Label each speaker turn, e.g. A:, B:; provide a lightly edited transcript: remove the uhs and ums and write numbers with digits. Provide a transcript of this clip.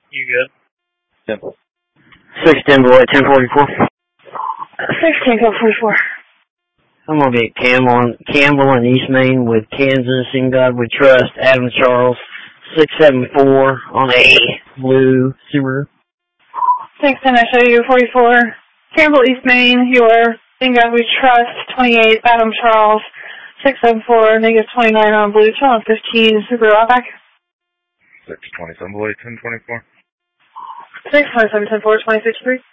A: You good?
B: Yep. 610 below 1044.
C: 16 44.
B: I'm going to get Campbell and East Main with Kansas, In God We Trust, Adam Charles, 674 on a blue Subaru.
C: 610, I show you 44. Campbell, East Main, your In God We Trust, 28, Adam Charles, 674, negative 29 on blue, 215, Subaru Outback.
A: 627 below 1024.
C: 627 10 4, 26 3.